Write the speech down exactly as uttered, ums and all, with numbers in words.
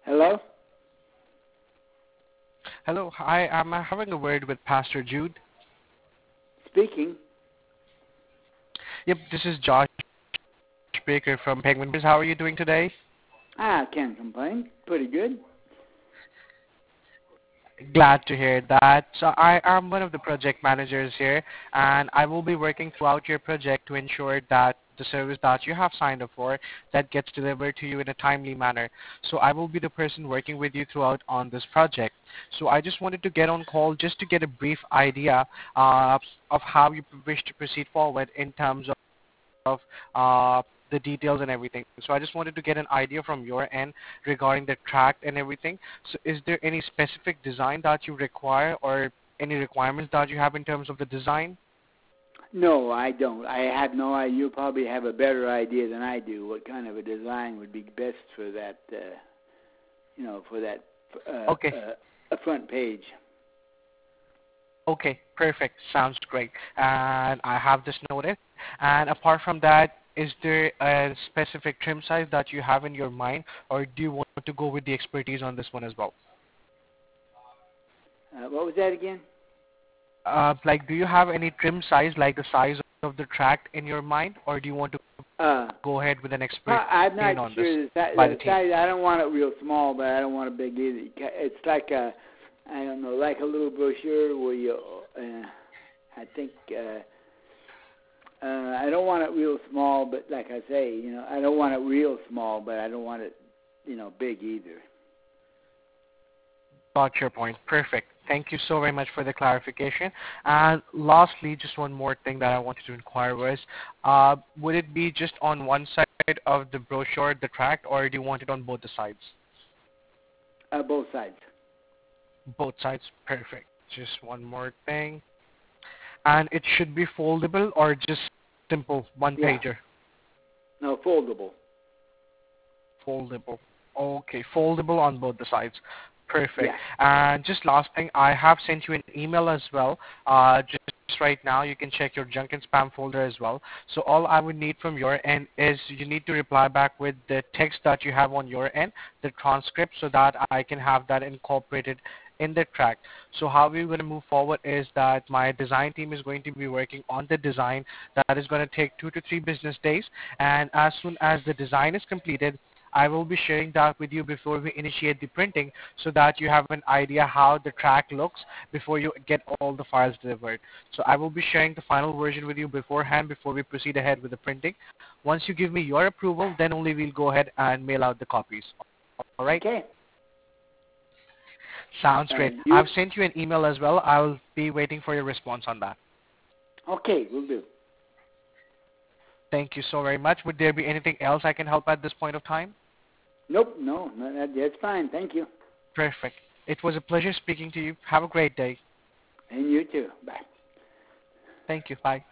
Hello? Hello, hi, I'm uh, having a word with Pastor Jude. Speaking. Yep, this is Josh Baker from Penguin. How are you doing today? I can't complain. Pretty good. Glad to hear that. So I am one of the project managers here, and I will be working throughout your project to ensure that the service that you have signed up for that gets delivered to you in a timely manner. So I will be the person working with you throughout on this project. So I just wanted to get on call just to get a brief idea uh, of how you wish to proceed forward in terms of of uh, the details and everything. So I just wanted to get an idea from your end regarding the track and everything. So is there any specific design that you require or any requirements that you have in terms of the design? No, I don't. I have no idea. You probably have a better idea than I do what kind of a design would be best for that, uh, you know, for that uh, Okay. uh, a front page. Okay, perfect. Sounds great. And I have this noted. And apart from that, is there a specific trim size that you have in your mind, or do you want to go with the expertise on this one as well? Uh, what was that again? Uh, like, do you have any trim size, like the size of the tract in your mind, or do you want to Uh, go ahead with an pro- expert I'm not opinion on this sure the, si- by the the team? size. I don't want it real small, but I don't want it big either. It's like a, I don't know, like a little brochure where you, uh, I think. Uh, Uh, I don't want it real small, but like I say, you know, I don't want it real small, but I don't want it, you know, big either. Got your point. Perfect. Thank you so very much for the clarification. And lastly, just one more thing that I wanted to inquire was, uh, would it be just on one side of the brochure, the tract, or do you want it on both the sides? Uh, both sides. Both sides. Perfect. Just one more thing. And it should be foldable or just simple one Yeah. pager? No, foldable. Foldable. Okay, foldable on both the sides. Perfect. Yeah. And just last thing, I have sent you an email as well. Uh, just right now, you can check your junk and spam folder as well. So all I would need from your end is you need to reply back with the text that you have on your end, the transcript, so that I can have that incorporated in the track. So how we're going to move forward is that my design team is going to be working on the design. That is going to take two to three business days. And as soon as the design is completed, I will be sharing that with you before we initiate the printing so that you have an idea how the track looks before you get all the files delivered. So I will be sharing the final version with you beforehand before we proceed ahead with the printing. Once you give me your approval, then only we'll go ahead and mail out the copies. All right? Okay. Sounds Uh, great. you. I've sent you an email as well. I'll be waiting for your response on that. Okay, we'll do. Thank you so very much. Would there be anything else I can help at this point of time? Nope, no, no that, that's fine. Thank you. Perfect. It was a pleasure speaking to you. Have a great day. And you too. Bye. Thank you. Bye.